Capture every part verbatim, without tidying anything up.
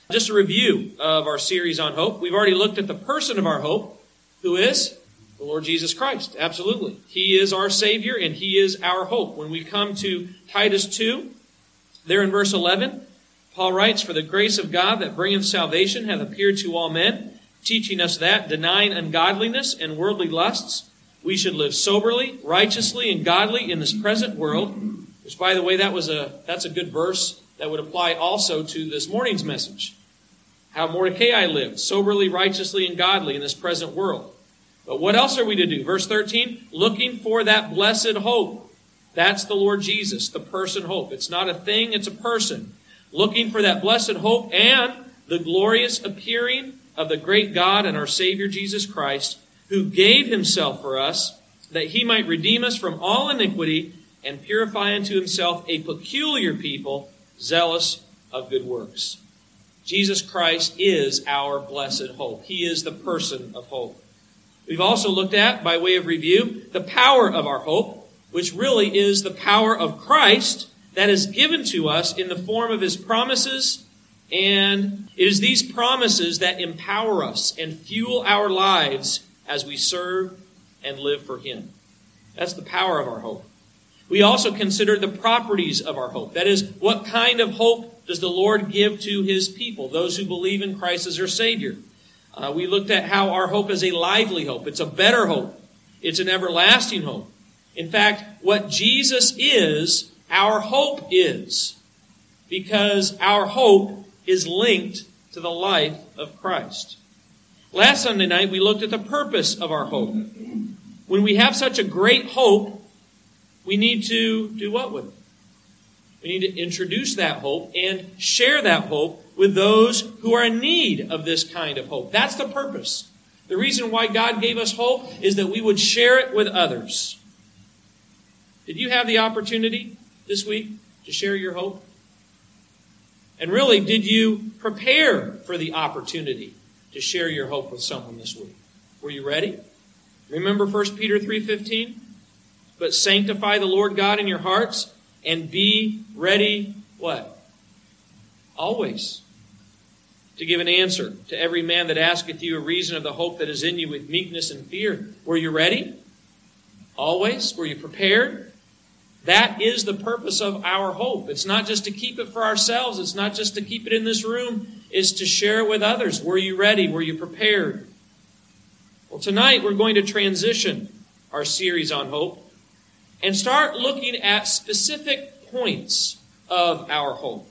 Just a review of our series on hope. We've already looked at the person of our hope, who is the Lord Jesus Christ. Absolutely. He is our Savior and He is our hope. When we come to Titus two, there in verse eleven, Paul writes, "For the grace of God that bringeth salvation hath appeared to all men, teaching us that, denying ungodliness and worldly lusts, we should live soberly, righteously, and godly in this present world." Which, by the way, that was a that's a good verse that would apply also to this morning's message. How Mordecai lived, soberly, righteously, and godly in this present world. But what else are we to do? Verse thirteen, looking for that blessed hope. That's the Lord Jesus, the person hope. It's not a thing, it's a person. Looking for that blessed hope and the glorious appearing of the great God and our Savior Jesus Christ, who gave Himself for us, that He might redeem us from all iniquity and purify unto Himself a peculiar people, zealous of good works. Jesus Christ is our blessed hope. He is the person of hope. We've also looked at, by way of review, the power of our hope, which really is the power of Christ that is given to us in the form of His promises. And it is these promises that empower us and fuel our lives as we serve and live for Him. That's the power of our hope. We also considered the properties of our hope. That is, what kind of hope does the Lord give to His people, those who believe in Christ as their Savior? Uh, we looked at how our hope is a lively hope. It's a better hope. It's an everlasting hope. In fact, what Jesus is, our hope is. Because our hope is linked to the life of Christ. Last Sunday night, we looked at the purpose of our hope. When we have such a great hope, we need to do what with it? We need to introduce that hope and share that hope with those who are in need of this kind of hope. That's the purpose. The reason why God gave us hope is that we would share it with others. Did you have the opportunity this week to share your hope? And really, did you prepare for the opportunity to share your hope with someone this week? Were you ready? Remember First Peter three fifteen? But sanctify the Lord God in your hearts and be ready, what? Always. To give an answer to every man that asketh you a reason of the hope that is in you with meekness and fear. Were you ready? Always? Were you prepared? That is the purpose of our hope. It's not just to keep it for ourselves. It's not just to keep it in this room. It's to share it with others. Were you ready? Were you prepared? Well, tonight we're going to transition our series on hope and start looking at specific points of our hope.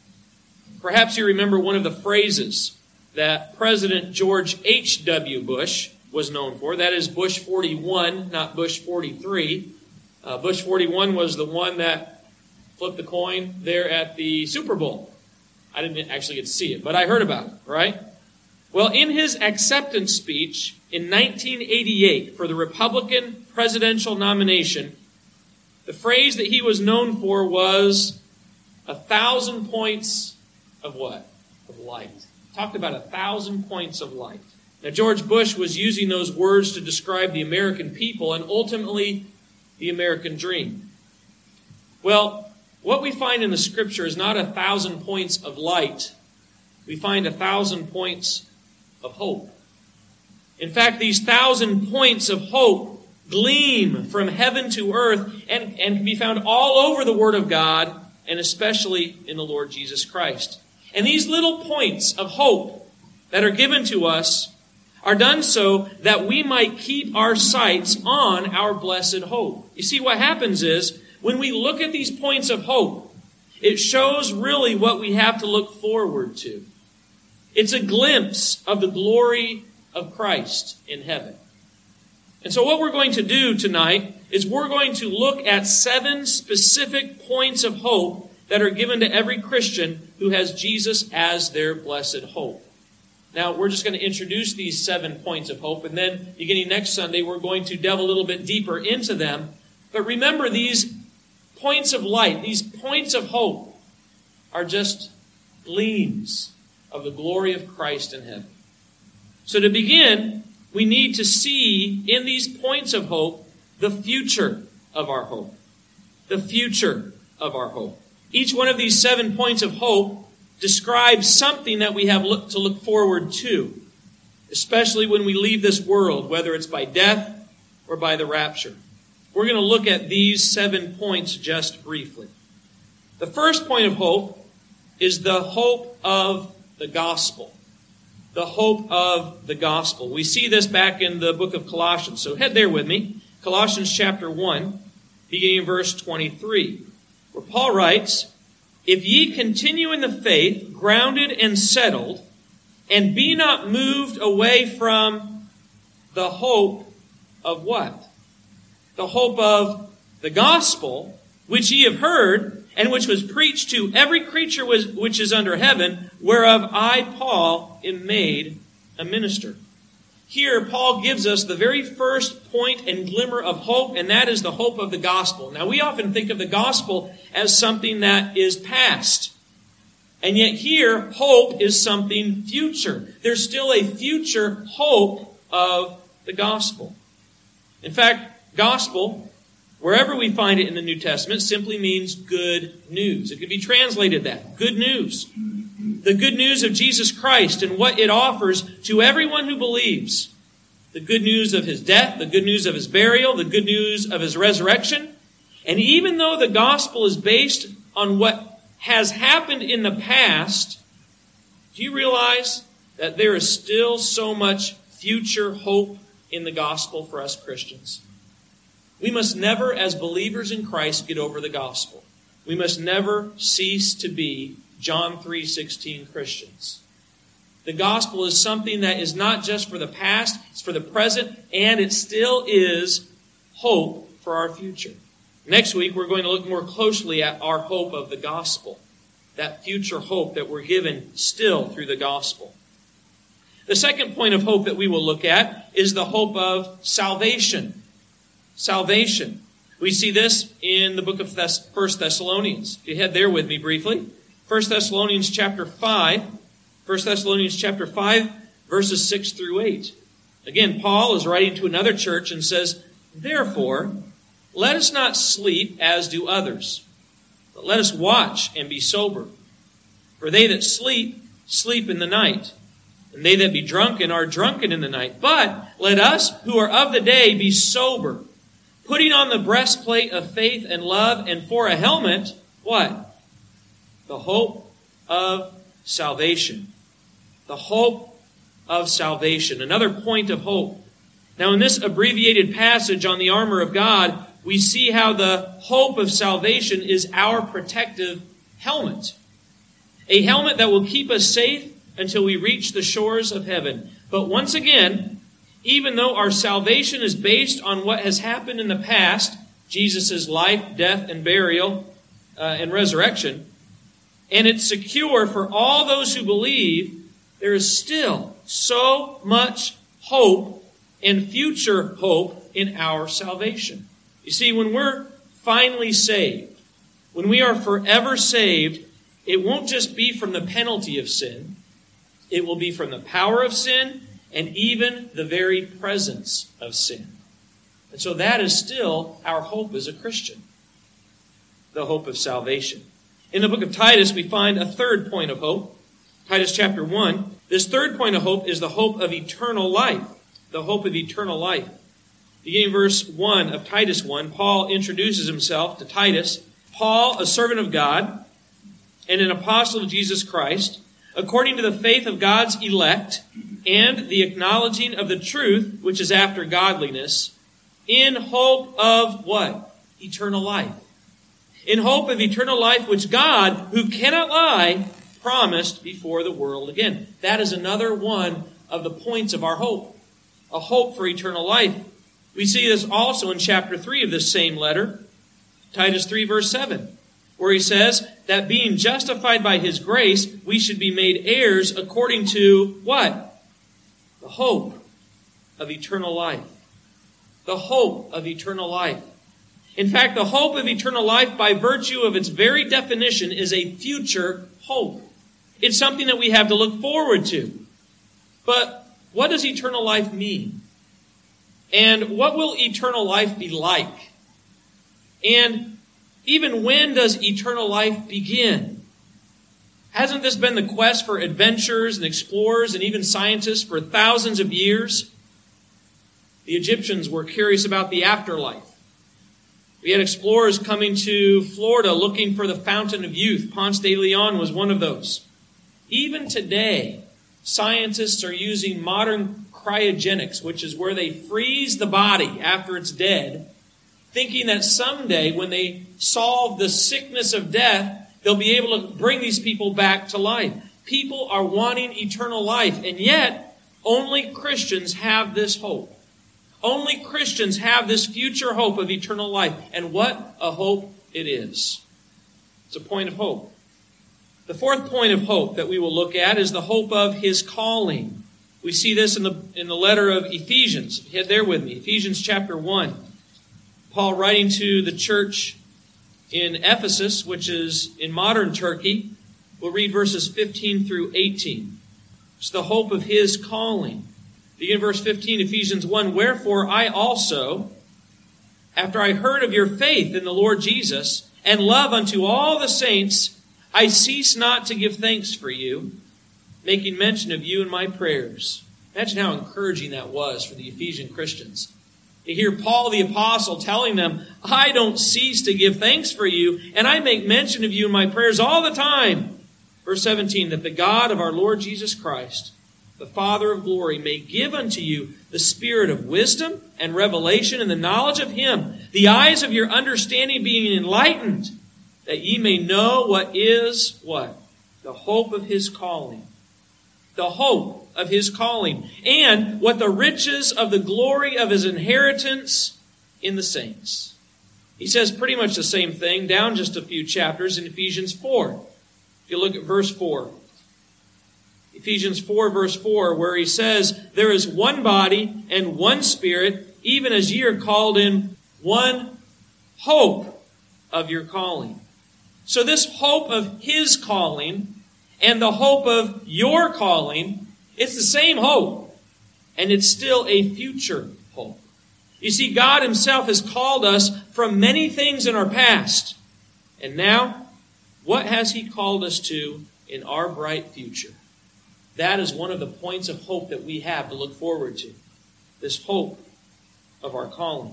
Perhaps you remember one of the phrases that President George H W Bush was known for. That is Bush forty-one, not Bush forty-three. Uh, Bush forty-one was the one that flipped the coin there at the Super Bowl. I didn't actually get to see it, but I heard about it, right? Well, in his acceptance speech in nineteen eighty-eight for the Republican presidential nomination, the phrase that he was known for was a thousand points of what? Of light. Talked about a thousand points of light. Now, George Bush was using those words to describe the American people and ultimately the American dream. Well, what we find in the Scripture is not a thousand points of light. We find a thousand points of hope. In fact, these thousand points of hope gleam from heaven to earth and, and can be found all over the Word of God and especially in the Lord Jesus Christ. And these little points of hope that are given to us are done so that we might keep our sights on our blessed hope. You see, what happens is when we look at these points of hope, it shows really what we have to look forward to. It's a glimpse of the glory of Christ in heaven. And so what we're going to do tonight is we're going to look at seven specific points of hope that are given to every Christian who has Jesus as their blessed hope. Now, we're just going to introduce these seven points of hope, and then beginning next Sunday, we're going to delve a little bit deeper into them. But remember, these points of light, these points of hope, are just gleams of the glory of Christ in heaven. So to begin, we need to see in these points of hope the future of our hope. The future of our hope. Each one of these seven points of hope describes something that we have look, to look forward to, especially when we leave this world, whether it's by death or by the rapture. We're going to look at these seven points just briefly. The first point of hope is the hope of the gospel. The hope of the gospel. We see this back in the book of Colossians. So head there with me. Colossians chapter one, beginning in verse twenty-three, where Paul writes, "If ye continue in the faith, grounded and settled, and be not moved away from the hope of" what? The hope of the gospel, which ye have heard, and which was preached to every creature which is under heaven, whereof I, Paul, am made a minister. Here, Paul gives us the very first point and glimmer of hope, and that is the hope of the gospel. Now, we often think of the gospel as something that is past. And yet here, hope is something future. There's still a future hope of the gospel. In fact, gospel, wherever we find it in the New Testament, simply means good news. It could be translated that. Good news. The good news of Jesus Christ and what it offers to everyone who believes. The good news of his death, the good news of his burial, the good news of his resurrection. And even though the gospel is based on what has happened in the past, do you realize that there is still so much future hope in the gospel for us Christians? We must never, as believers in Christ, get over the gospel. We must never cease to be John three sixteen Christians. The gospel is something that is not just for the past, it's for the present, and it still is hope for our future. Next week, we're going to look more closely at our hope of the gospel, that future hope that we're given still through the gospel. The second point of hope that we will look at is the hope of salvation. Salvation. We see this in the book of First Thessalonians. If you head there with me briefly. First Thessalonians chapter five. First Thessalonians chapter five, verses six through eight. Again, Paul is writing to another church and says, "Therefore, let us not sleep as do others, but let us watch and be sober. For they that sleep, sleep in the night. And they that be drunken are drunken in the night. But let us who are of the day be sober, putting on the breastplate of faith and love, and for a helmet," what? The hope of salvation. The hope of salvation. Another point of hope. Now, in this abbreviated passage on the armor of God, we see how the hope of salvation is our protective helmet. A helmet that will keep us safe until we reach the shores of heaven. But once again, even though our salvation is based on what has happened in the past, Jesus' life, death, and burial, uh, and resurrection, and it's secure for all those who believe, there is still so much hope and future hope in our salvation. You see, when we're finally saved, when we are forever saved, it won't just be from the penalty of sin. It will be from the power of sin and even the very presence of sin. And so that is still our hope as a Christian, the hope of salvation. In the book of Titus, we find a third point of hope. Titus chapter one. This third point of hope is the hope of eternal life. The hope of eternal life. Beginning verse one of Titus one, Paul introduces himself to Titus. Paul, a servant of God and an apostle of Jesus Christ, according to the faith of God's elect and the acknowledging of the truth, which is after godliness, in hope of what? Eternal life. In hope of eternal life, which God, who cannot lie, promised before the world again. That is another one of the points of our hope. A hope for eternal life. We see this also in chapter three of this same letter, Titus three, verse seven, where he says that being justified by his grace, we should be made heirs according to what? The hope of eternal life. The hope of eternal life. In fact, the hope of eternal life, by virtue of its very definition, is a future hope. It's something that we have to look forward to. But what does eternal life mean? And what will eternal life be like? And even when does eternal life begin? Hasn't this been the quest for adventurers and explorers and even scientists for thousands of years? The Egyptians were curious about the afterlife. We had explorers coming to Florida looking for the fountain of youth. Ponce de Leon was one of those. Even today, scientists are using modern cryogenics, which is where they freeze the body after it's dead, thinking that someday when they solve the sickness of death, they'll be able to bring these people back to life. People are wanting eternal life, and yet only Christians have this hope. Only Christians have this future hope of eternal life. And what a hope it is. It's a point of hope. The fourth point of hope that we will look at is the hope of His calling. We see this in the, in the letter of Ephesians. Head there with me. Ephesians chapter one. Paul writing to the church in Ephesus, which is in modern Turkey. We'll read verses fifteen through eighteen. It's the hope of His calling. Begin verse fifteen, Ephesians one. Wherefore I also, after I heard of your faith in the Lord Jesus, and love unto all the saints, I cease not to give thanks for you, making mention of you in my prayers. Imagine how encouraging that was for the Ephesian Christians. You hear Paul the Apostle telling them, I don't cease to give thanks for you, and I make mention of you in my prayers all the time. Verse seventeen, that the God of our Lord Jesus Christ, the Father of glory, may give unto you the spirit of wisdom and revelation and the knowledge of Him, the eyes of your understanding being enlightened, that ye may know what is, what? The hope of His calling. The hope of His calling. And what the riches of the glory of His inheritance in the saints. He says pretty much the same thing down just a few chapters in Ephesians four. If you look at verse four. Ephesians four, verse four, where he says, there is one body and one Spirit, even as ye are called in one hope of your calling. So this hope of His calling and the hope of your calling, it's the same hope. And it's still a future hope. You see, God Himself has called us from many things in our past. And now, what has He called us to in our bright future? That is one of the points of hope that we have to look forward to. This hope of our calling.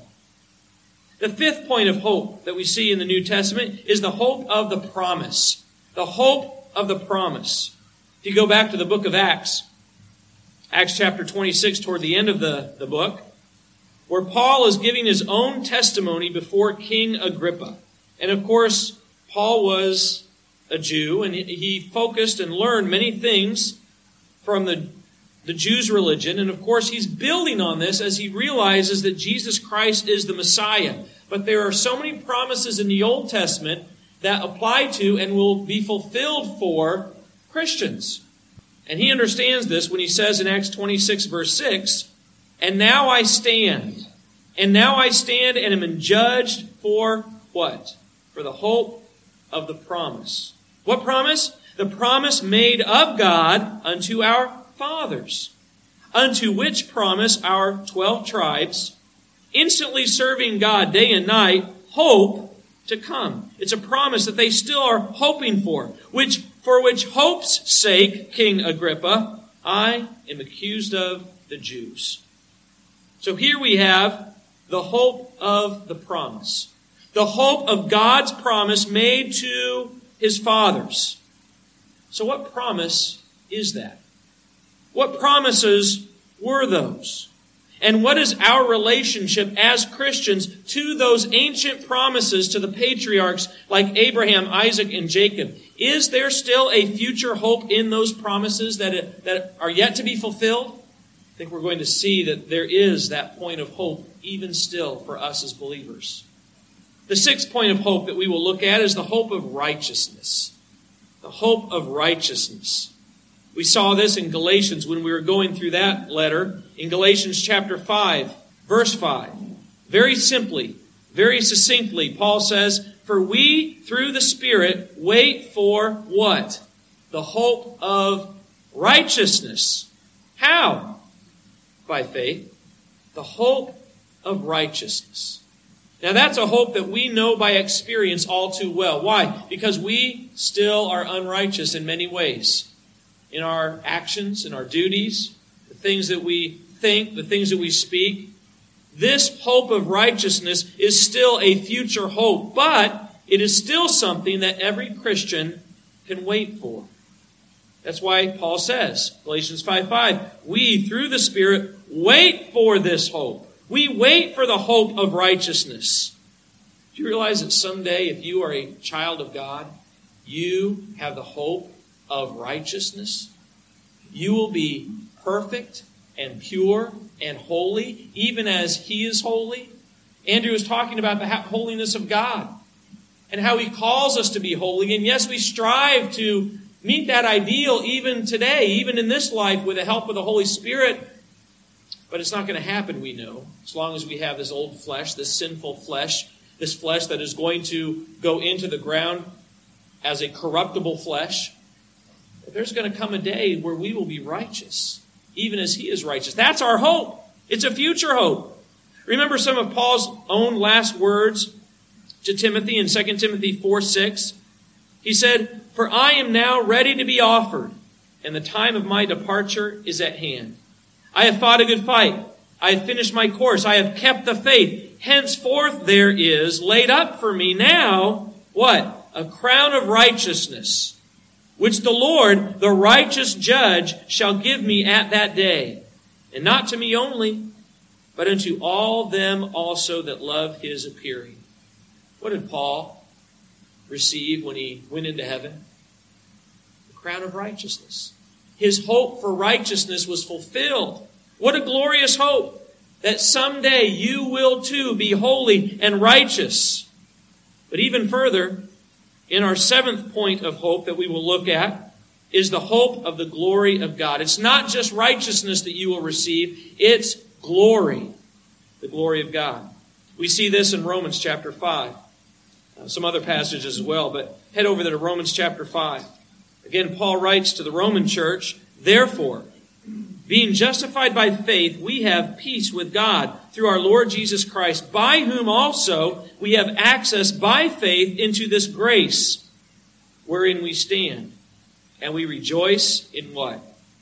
The fifth point of hope that we see in the New Testament is the hope of the promise. The hope of the promise. If you go back to the book of Acts, Acts chapter twenty-six, toward the end of the, the book, where Paul is giving his own testimony before King Agrippa. And of course, Paul was a Jew, and he focused and learned many things from the, the Jews' religion. And of course, he's building on this as he realizes that Jesus Christ is the Messiah. But there are so many promises in the Old Testament that apply to and will be fulfilled for Christians. And he understands this when he says in Acts twenty-six, verse six, and now I stand, and now I stand and am judged for what? For the hope of the promise. What promise? The promise made of God unto our fathers, unto which promise our twelve tribes, instantly serving God day and night, hope to come. It's a promise that they still are hoping for, which for which hope's sake, King Agrippa, I am accused of the Jews. So here we have the hope of the promise. The hope of God's promise made to His fathers. So what promise is that? What promises were those? And what is our relationship as Christians to those ancient promises to the patriarchs like Abraham, Isaac, and Jacob? Is there still a future hope in those promises that, that are yet to be fulfilled? I think we're going to see that there is that point of hope even still for us as believers. The sixth point of hope that we will look at is the hope of righteousness. The hope of righteousness. We saw this in Galatians when we were going through that letter. In Galatians chapter five, verse five. Very simply, very succinctly, Paul says, for we, through the Spirit, wait for what? The hope of righteousness. How? By faith. The hope of righteousness. Now that's a hope that we know by experience all too well. Why? Because we still are unrighteous in many ways. In our actions, in our duties, the things that we think, the things that we speak. This hope of righteousness is still a future hope, but it is still something that every Christian can wait for. That's why Paul says, Galatians five five, we, through the Spirit, wait for this hope. We wait for the hope of righteousness. Do you realize that someday, if you are a child of God, you have the hope of righteousness? You will be perfect and pure and holy, even as He is holy. Andrew was talking about the holiness of God and how He calls us to be holy. And yes, we strive to meet that ideal even today, even in this life with the help of the Holy Spirit. But it's not going to happen, we know, as long as we have this old flesh, this sinful flesh, this flesh that is going to go into the ground as a corruptible flesh. But there's going to come a day where we will be righteous, even as He is righteous. That's our hope. It's a future hope. Remember some of Paul's own last words to Timothy in Second Timothy four six. He said, "For I am now ready to be offered, and the time of my departure is at hand. I have fought a good fight. I have finished my course. I have kept the faith. Henceforth there is laid up for me now," what? "A crown of righteousness, which the Lord, the righteous judge, shall give me at that day. And not to me only, but unto all them also that love His appearing." What did Paul receive when he went into heaven? The crown of righteousness. His hope for righteousness was fulfilled. What a glorious hope that someday you will too be holy and righteous. But even further, in our seventh point of hope that we will look at is the hope of the glory of God. It's not just righteousness that you will receive, it's glory, the glory of God. We see this in Romans chapter five. Uh, some other passages as well, but head over there to Romans chapter five. Again, Paul writes to the Roman church, "Therefore, being justified by faith, we have peace with God through our Lord Jesus Christ, by whom also we have access by faith into this grace wherein we stand. And we rejoice in what?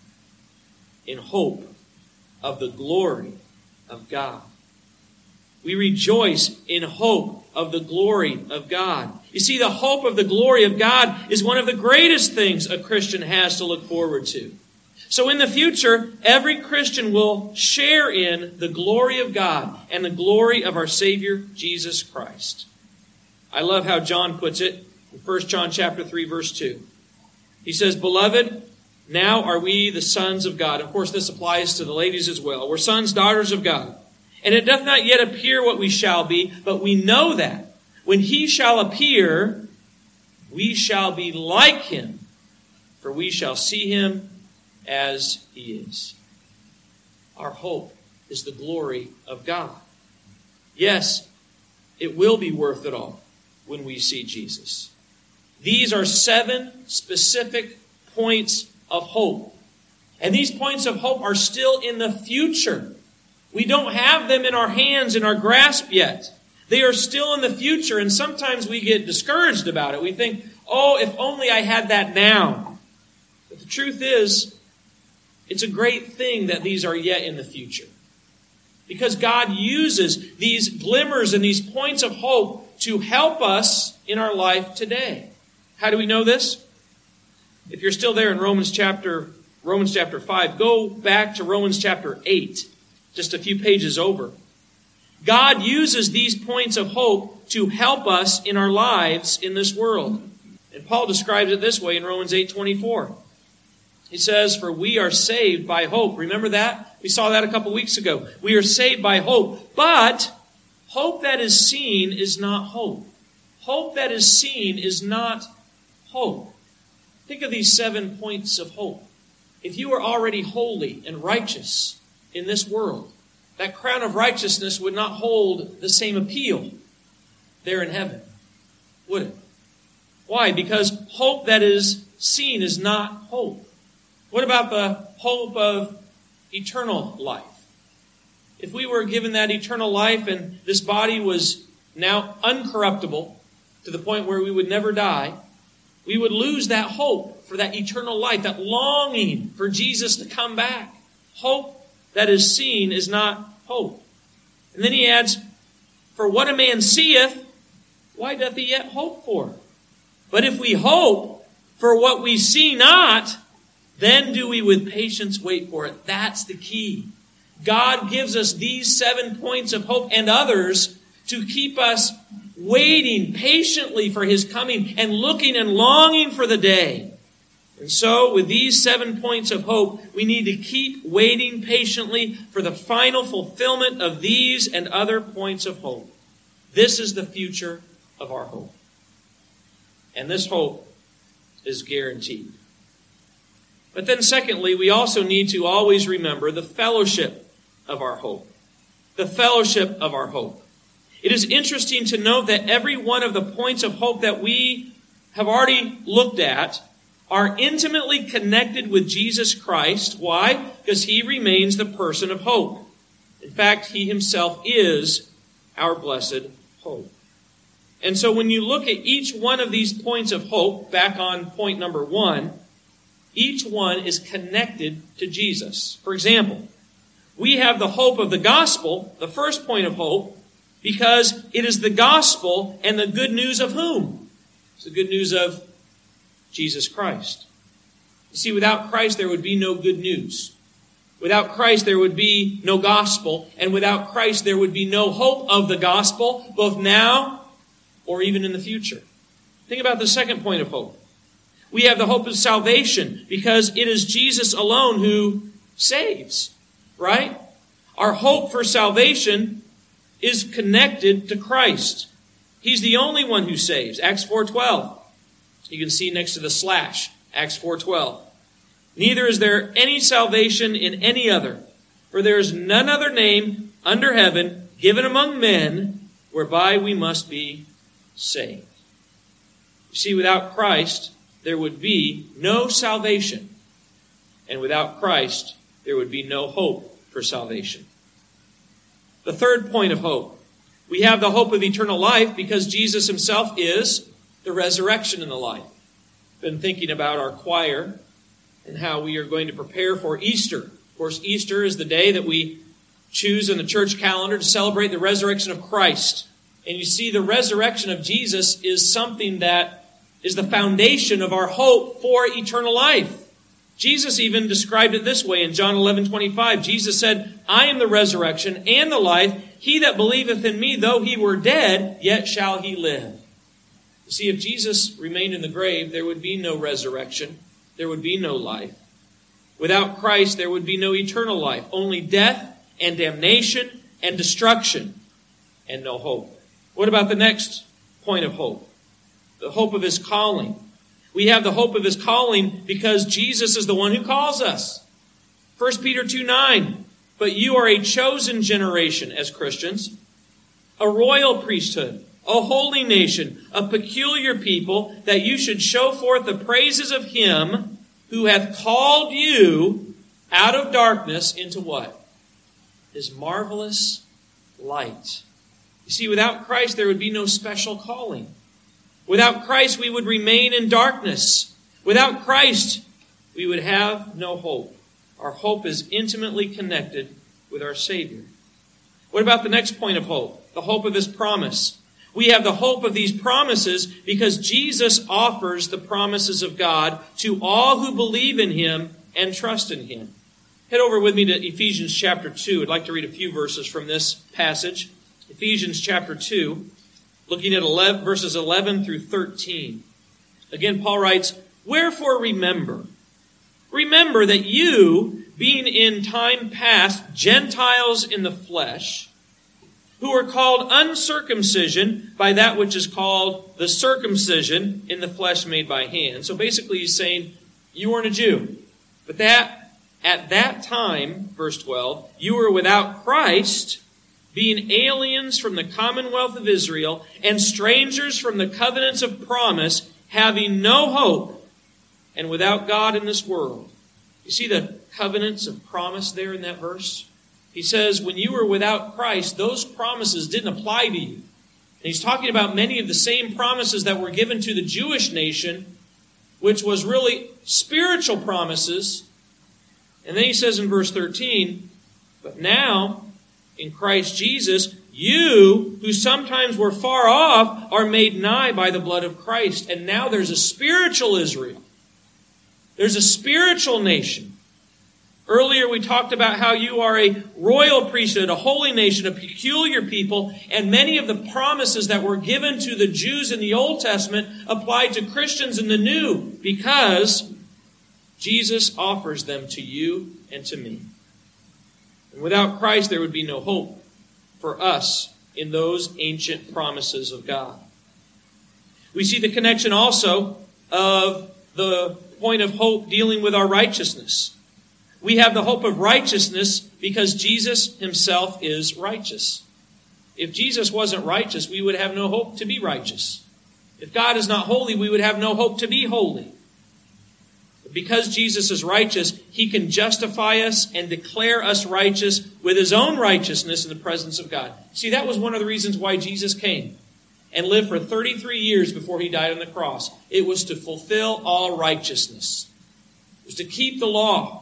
In hope of the glory of God." We rejoice in hope of the glory of God. You see, the hope of the glory of God is one of the greatest things a Christian has to look forward to. So in the future, every Christian will share in the glory of God and the glory of our Savior, Jesus Christ. I love how John puts it in First John chapter three, verse two. He says, "Beloved, now are we the sons of God." Of course, this applies to the ladies as well. We're sons, daughters of God. "And it doth not yet appear what we shall be, but we know that when He shall appear, we shall be like Him, for we shall see Him as He is." Our hope is the glory of God. Yes, it will be worth it all when we see Jesus. These are seven specific points of hope. And these points of hope are still in the future. We don't have them in our hands, in our grasp yet. They are still in the future, and sometimes we get discouraged about it. We think, oh, if only I had that now. But the truth is, it's a great thing that these are yet in the future. Because God uses these glimmers and these points of hope to help us in our life today. How do we know this? If you're still there in Romans chapter, Romans chapter five, go back to Romans chapter eight. Just a few pages over. God uses these points of hope to help us in our lives in this world. And Paul describes it this way in Romans eight twenty-four. He says, "For we are saved by hope." Remember that? We saw that a couple weeks ago. We are saved by hope. But hope that is seen is not hope. Hope that is seen is not hope. Think of these seven points of hope. If you are already holy and righteous in this world, that crown of righteousness would not hold the same appeal there in heaven, would it? Why? Because hope that is seen is not hope. What about the hope of eternal life? If we were given that eternal life and this body was now uncorruptible, to the point where we would never die, we would lose that hope for that eternal life, that longing for Jesus to come back. Hope that is seen is not hope. And then he adds, for what a man seeth, why doth he yet hope for? But if we hope for what we see not, then do we with patience wait for it. That's the key. God gives us these seven points of hope and others to keep us waiting patiently for his coming and looking and longing for the day. And so, with these seven points of hope, we need to keep waiting patiently for the final fulfillment of these and other points of hope. This is the future of our hope. And this hope is guaranteed. But then secondly, we also need to always remember the fellowship of our hope. The fellowship of our hope. It is interesting to note that every one of the points of hope that we have already looked at are intimately connected with Jesus Christ. Why? Because he remains the person of hope. In fact, he himself is our blessed hope. And so when you look at each one of these points of hope, back on point number one, each one is connected to Jesus. For example, we have the hope of the gospel, the first point of hope, because it is the gospel and the good news of whom? It's the good news of Jesus Christ. You see, without Christ there would be no good news. Without Christ there would be no gospel. And without Christ there would be no hope of the gospel, both now or even in the future. Think about the second point of hope. We have the hope of salvation because it is Jesus alone who saves, right? Our hope for salvation is connected to Christ. He's the only one who saves. Acts four twelve. You can see next to the slash, Acts four twelve. Neither is there any salvation in any other, for there is none other name under heaven given among men whereby we must be saved. You see, without Christ, there would be no salvation. And without Christ, there would be no hope for salvation. The third point of hope. We have the hope of eternal life because Jesus himself is the resurrection and the life. Been thinking about our choir and how we are going to prepare for Easter. Of course, Easter is the day that we choose in the church calendar to celebrate the resurrection of Christ. And you see, the resurrection of Jesus is something that is the foundation of our hope for eternal life. Jesus even described it this way in John eleven twenty-five. Jesus said, I am the resurrection and the life. He that believeth in me, though he were dead, yet shall he live. You see, if Jesus remained in the grave, there would be no resurrection. There would be no life. Without Christ, there would be no eternal life. Only death and damnation and destruction and no hope. What about the next point of hope? The hope of his calling. We have the hope of his calling because Jesus is the one who calls us. First Peter two nine. But you are a chosen generation as Christians, a royal priesthood, a holy nation, a peculiar people, that you should show forth the praises of him who hath called you out of darkness into what? His marvelous light. You see, without Christ there would be no special calling. Without Christ, we would remain in darkness. Without Christ, we would have no hope. Our hope is intimately connected with our Savior. What about the next point of hope? The hope of his promise. We have the hope of these promises because Jesus offers the promises of God to all who believe in him and trust in him. Head over with me to Ephesians chapter two. I'd like to read a few verses from this passage. Ephesians chapter two. Looking at eleven, verses eleven through thirteen. Again, Paul writes, Wherefore remember, remember that you, being in time past Gentiles in the flesh, who are called uncircumcision by that which is called the circumcision in the flesh made by hand. So basically he's saying, you weren't a Jew. But that at that time, verse twelve, you were without Christ, being aliens from the commonwealth of Israel and strangers from the covenants of promise, having no hope and without God in this world. You see the covenants of promise there in that verse? He says, when you were without Christ, those promises didn't apply to you. And he's talking about many of the same promises that were given to the Jewish nation, which was really spiritual promises. And then he says in verse thirteen, but now, in Christ Jesus, you, who sometimes were far off, are made nigh by the blood of Christ. And now there's a spiritual Israel. There's a spiritual nation. Earlier we talked about how you are a royal priesthood, a holy nation, a peculiar people, and many of the promises that were given to the Jews in the Old Testament applied to Christians in the New, because Jesus offers them to you and to me. And without Christ, there would be no hope for us in those ancient promises of God. We see the connection also of the point of hope dealing with our righteousness. We have the hope of righteousness because Jesus himself is righteous. If Jesus wasn't righteous, we would have no hope to be righteous. If God is not holy, we would have no hope to be holy. But because Jesus is righteous, he can justify us and declare us righteous with his own righteousness in the presence of God. See, that was one of the reasons why Jesus came and lived for thirty-three years before he died on the cross. It was to fulfill all righteousness. It was to keep the law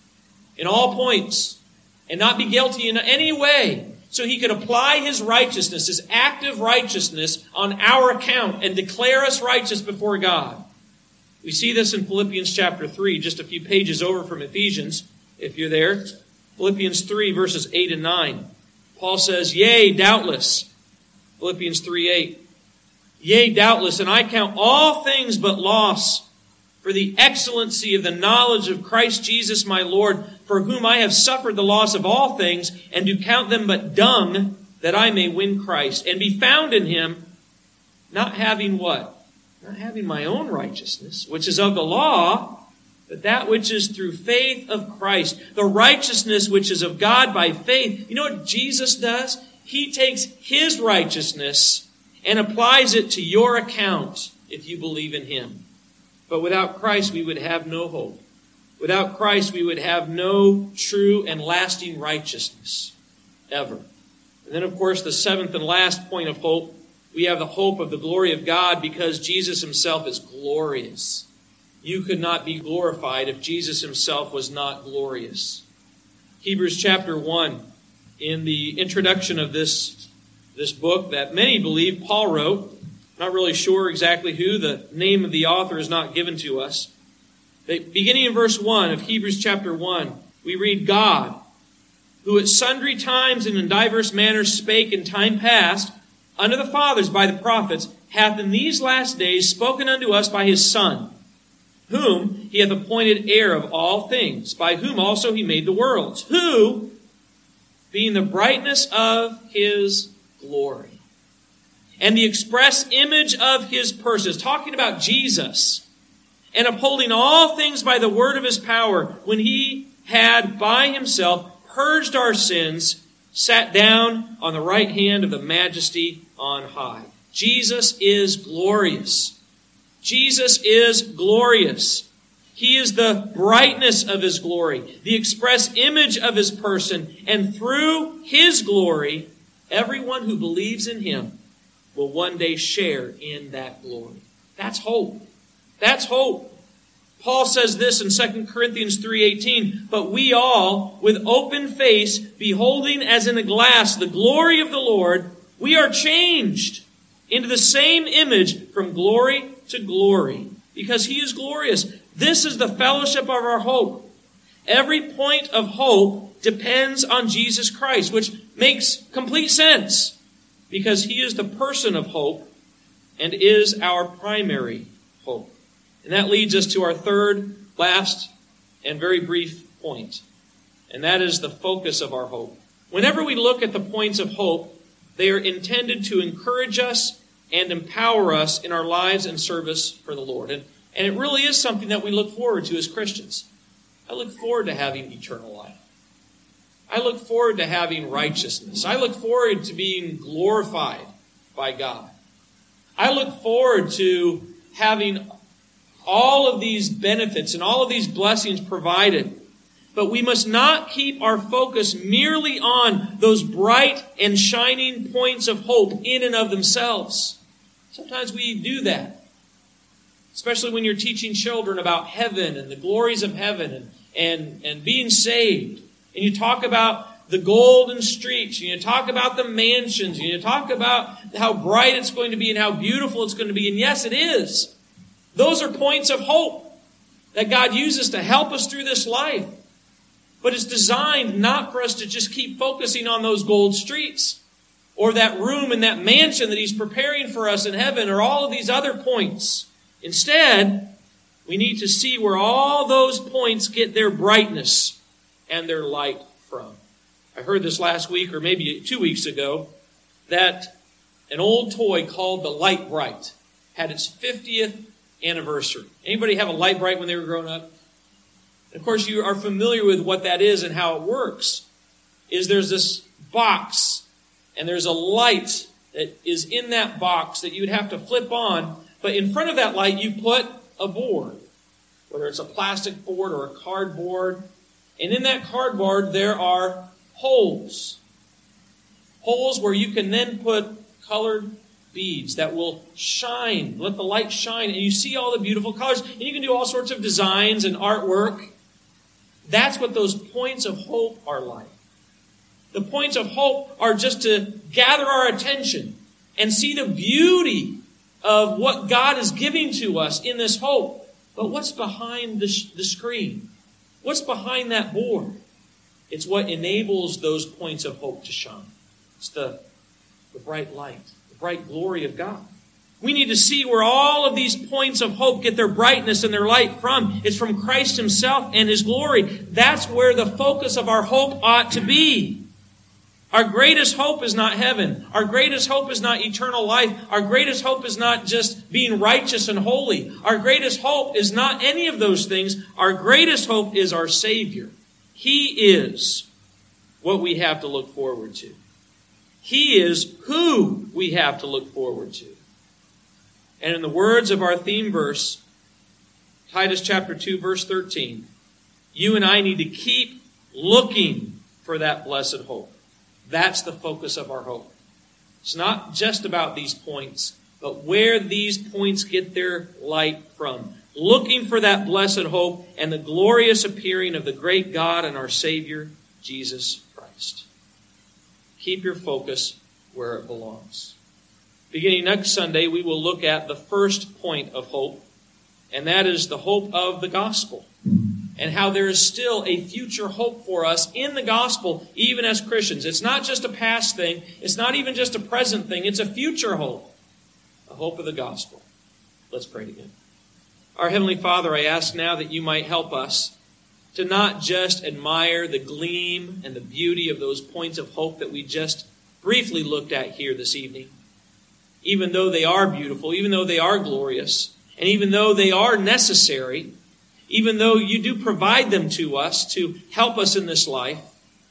in all points, and not be guilty in any way, so he could apply his righteousness, his active righteousness, on our account and declare us righteous before God. We see this in Philippians chapter three, just a few pages over from Ephesians, if you're there. Philippians three, verses eight and nine. Paul says, yea, doubtless. Philippians three eight. Yea, doubtless, and I count all things but loss for the excellency of the knowledge of Christ Jesus my Lord, for whom I have suffered the loss of all things, and do count them but dung, that I may win Christ, and be found in him, not having what? Not having my own righteousness, which is of the law, but that which is through faith of Christ, the righteousness which is of God by faith. You know what Jesus does? He takes his righteousness and applies it to your account if you believe in him. But without Christ, we would have no hope. Without Christ, we would have no true and lasting righteousness, ever. And then, of course, the seventh and last point of hope, we have the hope of the glory of God because Jesus himself is glorious. You could not be glorified if Jesus himself was not glorious. Hebrews chapter one, in the introduction of this, this book that many believe Paul wrote, not really sure exactly who, the name of the author is not given to us. Beginning in verse one of Hebrews chapter one, we read, God, who at sundry times and in divers manners spake in time past unto the fathers by the prophets, hath in these last days spoken unto us by his Son, whom he hath appointed heir of all things, by whom also he made the worlds, who, being the brightness of his glory, and the express image of his person, talking about Jesus, and upholding all things by the word of his power, when he had by himself purged our sins, sat down on the right hand of the majesty on high. Jesus is glorious. Jesus is glorious. He is the brightness of his glory, the express image of his person, and through his glory, everyone who believes in him will one day share in that glory. That's hope. That's hope. Paul says this in Second Corinthians three eighteen, but we all, with open face, beholding as in a glass the glory of the Lord, we are changed into the same image from glory to glory, because he is glorious. This is the fellowship of our hope. Every point of hope depends on Jesus Christ, which makes complete sense, because he is the person of hope and is our primary hope. And that leads us to our third, last, and very brief point. And that is the focus of our hope. Whenever we look at the points of hope, they are intended to encourage us and empower us in our lives and service for the Lord. And, and it really is something that we look forward to as Christians. I look forward to having eternal life. I look forward to having righteousness. I look forward to being glorified by God. I look forward to having all of these benefits and all of these blessings provided. But we must not keep our focus merely on those bright and shining points of hope in and of themselves. Sometimes we do that. Especially when you're teaching children about heaven and the glories of heaven and, and, and being saved. And you talk about the golden streets. And you talk about the mansions. And you talk about how bright it's going to be and how beautiful it's going to be. And yes, it is. Those are points of hope that God uses to help us through this life. But it's designed not for us to just keep focusing on those gold streets or that room in that mansion that He's preparing for us in heaven or all of these other points. Instead, we need to see where all those points get their brightness and their light from. I heard this last week or maybe two weeks ago that an old toy called the Light Bright had its fiftieth anniversary. Anybody have a Light Bright when they were growing up? Of course, you are familiar with what that is and how it works. Is there's this box and there's a light that is in that box that you would have to flip on. But in front of that light, you put a board, whether it's a plastic board or a cardboard. And in that cardboard, there are holes. Holes where you can then put colored beads that will shine, let the light shine, and you see all the beautiful colors. And you can do all sorts of designs and artwork. That's what those points of hope are like. The points of hope are just to gather our attention and see the beauty of what God is giving to us in this hope. But what's behind the, sh- the screen? What's behind that board? It's what enables those points of hope to shine. It's the, the bright light, the bright glory of God. We need to see where all of these points of hope get their brightness and their light from. It's from Christ Himself and His glory. That's where the focus of our hope ought to be. Our greatest hope is not heaven. Our greatest hope is not eternal life. Our greatest hope is not just being righteous and holy. Our greatest hope is not any of those things. Our greatest hope is our Savior. He is what we have to look forward to. He is who we have to look forward to. And in the words of our theme verse, Titus chapter two, verse thirteen, you and I need to keep looking for that blessed hope. That's the focus of our hope. It's not just about these points, but where these points get their light from. Looking for that blessed hope and the glorious appearing of the great God and our Savior, Jesus Christ. Keep your focus where it belongs. Beginning next Sunday, we will look at the first point of hope, and that is the hope of the gospel. And how there is still a future hope for us in the gospel, even as Christians. It's not just a past thing. It's not even just a present thing. It's a future hope. A hope of the gospel. Let's pray together. Our Heavenly Father, I ask now that you might help us to not just admire the gleam and the beauty of those points of hope that we just briefly looked at here this evening. Even though they are beautiful, even though they are glorious, and even though they are necessary, even though you do provide them to us to help us in this life,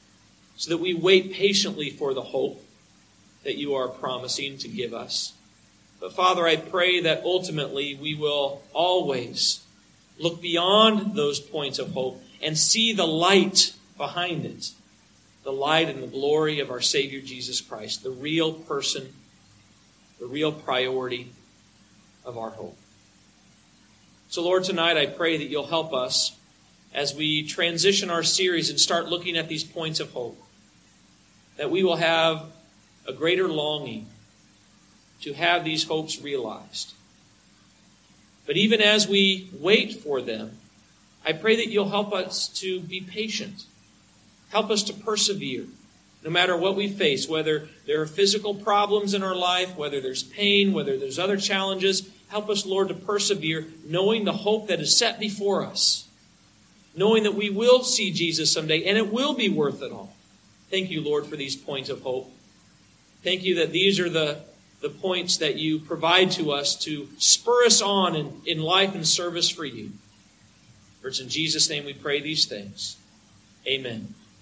so that we wait patiently for the hope that you are promising to give us. But Father, I pray that ultimately we will always look beyond those points of hope and see the light behind it. The light and the glory of our Savior Jesus Christ, the real person, the real priority of our hope. So Lord, tonight I pray that you'll help us as we transition our series and start looking at these points of hope, that we will have a greater longing to have these hopes realized. But even as we wait for them, I pray that you'll help us to be patient. Help us to persevere, no matter what we face, whether there are physical problems in our life, whether there's pain, whether there's other challenges. Help us, Lord, to persevere, knowing the hope that is set before us, knowing that we will see Jesus someday, and it will be worth it all. Thank you, Lord, for these points of hope. Thank you that these are the, the points that you provide to us to spur us on in, in life and service for you. For it's in Jesus' name we pray these things. Amen.